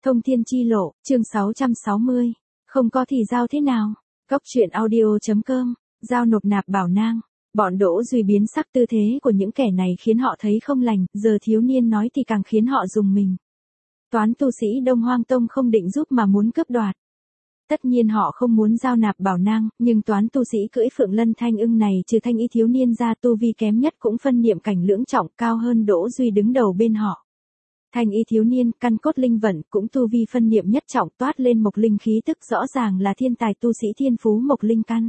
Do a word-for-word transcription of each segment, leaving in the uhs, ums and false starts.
Thông thiên chi lộ, chương sáu trăm sáu mươi. Không có thì giao thế nào? Cốc truyện audio.com, giao nộp nạp bảo nang. Bọn Đỗ Duy biến sắc, tư thế của những kẻ này khiến họ thấy không lành, giờ thiếu niên nói thì càng khiến họ rùng mình. Toán tu sĩ Đông Hoang Tông không định giúp mà muốn cướp đoạt. Tất nhiên họ không muốn giao nạp bảo nang, nhưng toán tu sĩ cưỡi Phượng Lân Thanh Ưng này trừ thanh ý thiếu niên ra tu vi kém nhất cũng phân niệm cảnh lưỡng trọng, cao hơn Đỗ Duy đứng đầu bên họ. Thanh y thiếu niên, căn cốt linh vận, cũng tu vi phân niệm nhất trọng, toát lên mộc linh khí tức, rõ ràng là thiên tài tu sĩ thiên phú mộc linh căn.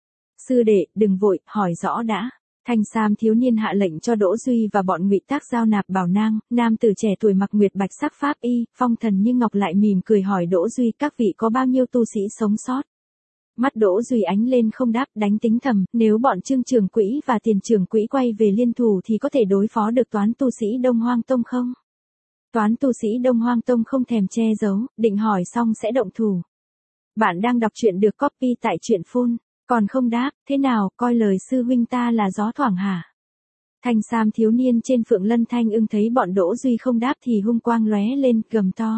Sư đệ, đừng vội, hỏi rõ đã. Thanh sam thiếu niên hạ lệnh cho Đỗ Duy và bọn Ngụy Tác giao nạp bảo nang. Nam tử trẻ tuổi mặc nguyệt bạch sắc pháp y, phong thần như ngọc lại mỉm cười hỏi Đỗ Duy các vị có bao nhiêu tu sĩ sống sót. Mắt Đỗ Duy ánh lên không đáp, đánh tính thầm, nếu bọn Trương trưởng quỹ và Tiền trưởng quỹ quay về liên thủ thì có thể đối phó được toán tu sĩ Đông Hoang Tông không? Toán tu sĩ Đông Hoang Tông không thèm che giấu, định hỏi xong sẽ động thủ. Bạn đang đọc truyện được copy tại truyện phun, còn không đáp, thế nào, coi lời sư huynh ta là gió thoảng hả? Thanh sam thiếu niên trên Phượng Lân Thanh Ưng thấy bọn Đỗ Duy không đáp thì hung quang lóe lên, gầm to.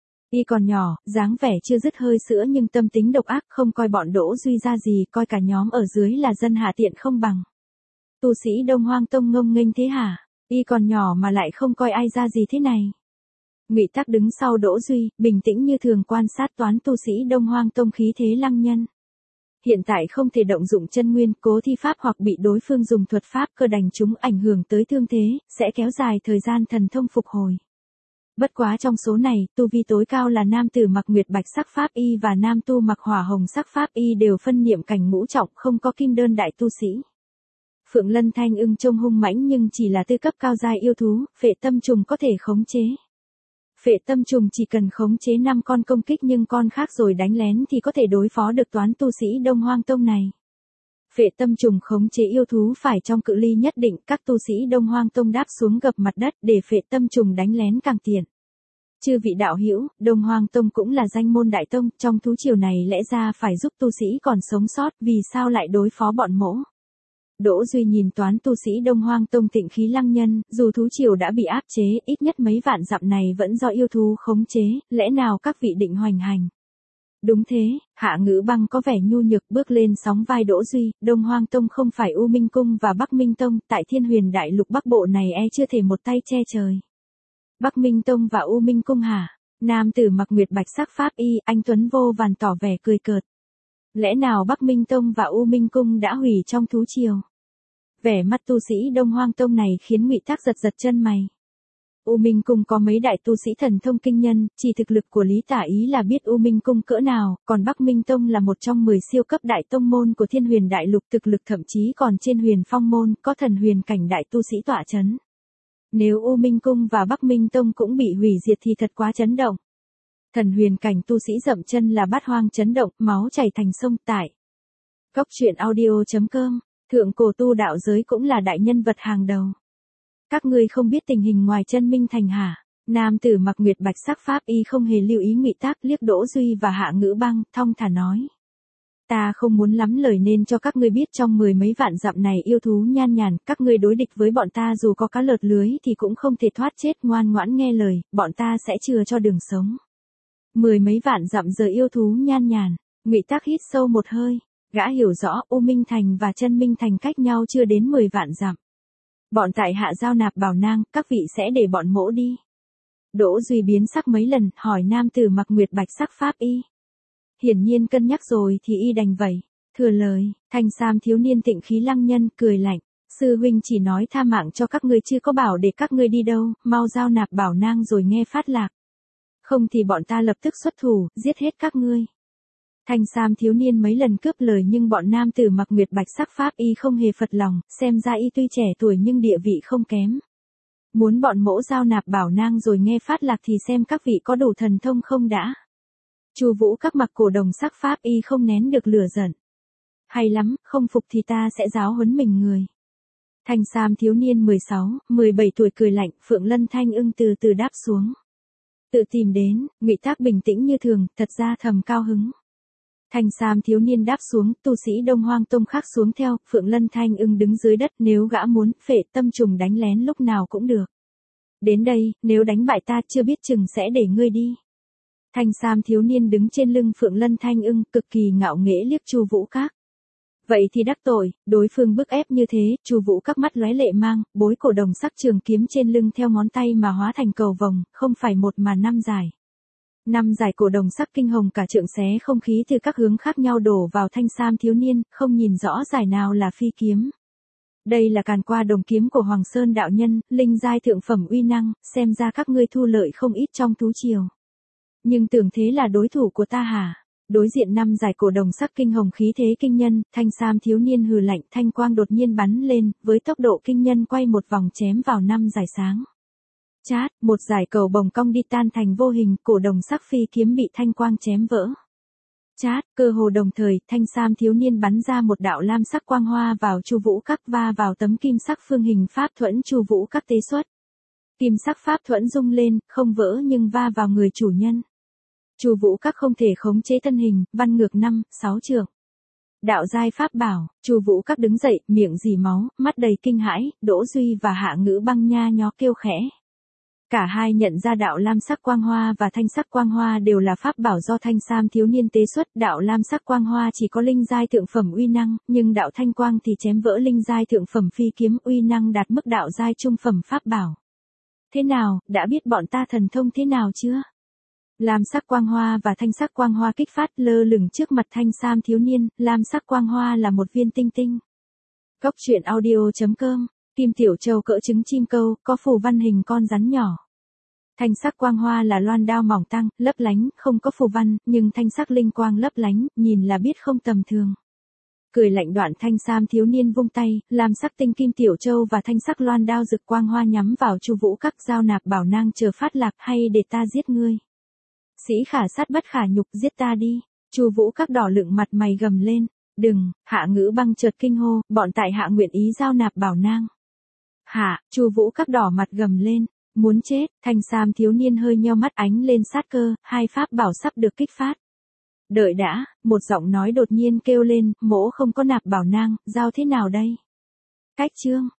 Y còn nhỏ, dáng vẻ chưa dứt hơi sữa nhưng tâm tính độc ác, không coi bọn Đỗ Duy ra gì, coi cả nhóm ở dưới là dân hạ tiện không bằng. Tu sĩ Đông Hoang Tông ngông nghênh thế hả? Y còn nhỏ mà lại không coi ai ra gì thế này. Ngụy Tác đứng sau Đỗ Duy, bình tĩnh như thường quan sát toán tu sĩ Đông Hoang Tông khí thế lăng nhân. Hiện tại không thể động dụng chân nguyên, cố thi pháp hoặc bị đối phương dùng thuật pháp cơ đành chúng ảnh hưởng tới thương thế, sẽ kéo dài thời gian thần thông phục hồi. Bất quá trong số này, tu vi tối cao là nam tử mặc nguyệt bạch sắc pháp y và nam tu mặc hỏa hồng sắc pháp y đều phân niệm cảnh ngũ trọng, không có kim đơn đại tu sĩ. Phượng Lân Thanh Ưng trông hung mãnh nhưng chỉ là tư cấp cao giai yêu thú, phệ tâm trùng có thể khống chế. Phệ tâm trùng chỉ cần khống chế năm con công kích nhưng con khác rồi đánh lén thì có thể đối phó được toán tu sĩ Đông Hoang Tông này. Phệ tâm trùng khống chế yêu thú phải trong cự ly nhất định, các tu sĩ Đông Hoang Tông đáp xuống gập mặt đất để phệ tâm trùng đánh lén càng tiện. Chư vị đạo hữu, Đông Hoang Tông cũng là danh môn đại tông, trong thú triều này lẽ ra phải giúp tu sĩ còn sống sót, vì sao lại đối phó bọn mỗ? Đỗ Duy nhìn toán tu sĩ Đông Hoang Tông tịnh khí lăng nhân, dù thú triều đã bị áp chế, ít nhất mấy vạn dặm này vẫn do yêu thú khống chế, lẽ nào các vị định hoành hành? Đúng thế, Hạ Ngữ Băng có vẻ nhu nhược bước lên sóng vai Đỗ Duy, Đông Hoang Tông không phải U Minh Cung và Bắc Minh Tông, tại Thiên Huyền Đại Lục Bắc Bộ này e chưa thể một tay che trời. Bắc Minh Tông và U Minh Cung hả? Nam tử mặc nguyệt bạch sắc pháp y, anh tuấn vô vàn tỏ vẻ cười cợt. Lẽ nào Bắc Minh Tông và U Minh Cung đã hủy trong thú triều? Vẻ mắt tu sĩ Đông Hoang Tông này khiến Ngụy Tác giật giật chân mày. U Minh Cung có mấy đại tu sĩ thần thông kinh nhân, chỉ thực lực của Lý Tả Ý là biết U Minh Cung cỡ nào, còn Bắc Minh Tông là một trong mười siêu cấp đại tông môn của Thiên Huyền Đại Lục, thực lực thậm chí còn trên Huyền Phong môn, có thần huyền cảnh đại tu sĩ tọa chấn. Nếu U Minh Cung và Bắc Minh Tông cũng bị hủy diệt thì thật quá chấn động. Thần huyền cảnh tu sĩ dậm chân là bát hoang chấn động, máu chảy thành sông tại. Cốc truyện audio.com, thượng cổ tu đạo giới cũng là đại nhân vật hàng đầu. Các ngươi không biết tình hình ngoài chân Minh Thành hả? Nam tử mặc nguyệt bạch sắc pháp y không hề lưu ý Ngụy Tác, liếc Đỗ Duy và Hạ Ngữ Băng, thong thả nói. Ta không muốn lắm lời nên cho các ngươi biết trong mười mấy vạn dặm này yêu thú nhan nhản, các ngươi đối địch với bọn ta dù có cá lọt lưới thì cũng không thể thoát chết, ngoan ngoãn nghe lời, bọn ta sẽ chừa cho đường sống. Mười mấy vạn dặm giờ yêu thú nhan nhản, Ngụy Tác hít sâu một hơi, gã hiểu rõ U Minh Thành và Chân Minh Thành cách nhau chưa đến mười vạn dặm. Bọn tại hạ giao nạp bảo nang, các vị sẽ để bọn mỗ đi. Đỗ Duy biến sắc mấy lần, hỏi nam tử mặc nguyệt bạch sắc pháp y. Hiển nhiên cân nhắc rồi thì y đành vậy. Thừa lời, thanh sam thiếu niên tịnh khí lăng nhân cười lạnh. Sư huynh chỉ nói tha mạng cho các ngươi chưa có bảo để các ngươi đi đâu, mau giao nạp bảo nang rồi nghe phát lạc. Không thì bọn ta lập tức xuất thủ, giết hết các ngươi. Thanh sam thiếu niên mấy lần cướp lời nhưng bọn nam tử mặc nguyệt bạch sắc pháp y không hề phật lòng, xem ra y tuy trẻ tuổi nhưng địa vị không kém. Muốn bọn mỗ giao nạp bảo nang rồi nghe phát lạc thì xem các vị có đủ thần thông không đã. Chu Vũ các mặc cổ đồng sắc pháp y không nén được lửa giận. Hay lắm, không phục thì ta sẽ giáo huấn mình người. Thanh sam thiếu niên mười sáu, mười bảy tuổi cười lạnh, Phượng Lân Thanh Ưng từ từ đáp xuống. Tự tìm đến, Ngụy Tác bình tĩnh như thường, thật ra thầm cao hứng. Thanh sam thiếu niên đáp xuống, tu sĩ Đông Hoang Tông khác xuống theo, Phượng Lân Thanh Ưng đứng dưới đất, nếu gã muốn, phệ tâm trùng đánh lén lúc nào cũng được. Đến đây, nếu đánh bại ta chưa biết chừng sẽ để ngươi đi. Thanh sam thiếu niên đứng trên lưng Phượng Lân Thanh ưng, cực kỳ ngạo nghễ liếc Chu Vũ Các. Vậy thì đắc tội, đối phương bức ép như thế, Chu Vũ Các mắt lóe lệ mang, bối cổ đồng sắc trường kiếm trên lưng theo ngón tay mà hóa thành cầu vồng, không phải một mà năm dài. Năm giải cổ đồng sắc kinh hồng cả trượng xé không khí từ các hướng khác nhau đổ vào thanh sam thiếu niên, không nhìn rõ giải nào là phi kiếm. Đây là càn qua đồng kiếm của Hoàng Sơn đạo nhân, linh giai thượng phẩm uy năng, xem ra các ngươi thu lợi không ít trong tú triều. Nhưng tưởng thế là đối thủ của ta hả? Đối diện năm giải cổ đồng sắc kinh hồng khí thế kinh nhân, thanh sam thiếu niên hừ lạnh, thanh quang đột nhiên bắn lên, với tốc độ kinh nhân quay một vòng chém vào năm giải sáng. Chát, một giải cầu bồng cong đi tan thành vô hình, cổ đồng sắc phi kiếm bị thanh quang chém vỡ. Chát, cơ hồ đồng thời, thanh sam thiếu niên bắn ra một đạo lam sắc quang hoa vào Chu Vũ Các va vào tấm kim sắc phương hình pháp thuẫn Chu Vũ Các tế xuất. Kim sắc pháp thuẫn rung lên, không vỡ nhưng va vào người chủ nhân. Chu Vũ Các không thể khống chế thân hình, văn ngược năm, sáu trượng. Đạo giai pháp bảo, Chu Vũ Các đứng dậy, miệng rỉ máu, mắt đầy kinh hãi, Đỗ Duy và Hạ Ngữ Băng nha nhó kêu khẽ. Cả hai nhận ra đạo lam sắc quang hoa và thanh sắc quang hoa đều là pháp bảo do thanh sam thiếu niên tế xuất, đạo lam sắc quang hoa chỉ có linh giai thượng phẩm uy năng, nhưng đạo thanh quang thì chém vỡ linh giai thượng phẩm phi kiếm uy năng đạt mức đạo giai trung phẩm pháp bảo. Thế nào, đã biết bọn ta thần thông thế nào chưa? Lam sắc quang hoa và thanh sắc quang hoa kích phát lơ lửng trước mặt thanh sam thiếu niên, lam sắc quang hoa là một viên tinh tinh. Cốc truyện audio chấm com, Kim Tiểu Châu cỡ trứng chim câu, có phù văn hình con rắn nhỏ. Thanh sắc quang hoa là loan đao mỏng tăng, lấp lánh, không có phù văn, nhưng thanh sắc linh quang lấp lánh, nhìn là biết không tầm thường. Cười lạnh đoạn thanh sam thiếu niên vung tay, lam sắc tinh Kim Tiểu Châu và thanh sắc loan đao rực quang hoa nhắm vào Chu Vũ Các, giao nạp bảo nang chờ phát lạc, hay để ta giết ngươi. Sĩ khả sát bất khả nhục, giết ta đi. Chu Vũ Các đỏ lựng mặt mày gầm lên. Đừng, Hạ Ngữ Băng chợt kinh hô, bọn tại hạ nguyện ý giao nạp bảo nang. Hạ, Chu Vũ Các đỏ mặt gầm lên. Muốn chết, thanh sam thiếu niên hơi nheo mắt ánh lên sát cơ, hai pháp bảo sắp được kích phát. Đợi đã, một giọng nói đột nhiên kêu lên, mỗ không có nạp bảo nang, giao thế nào đây? Cách chương.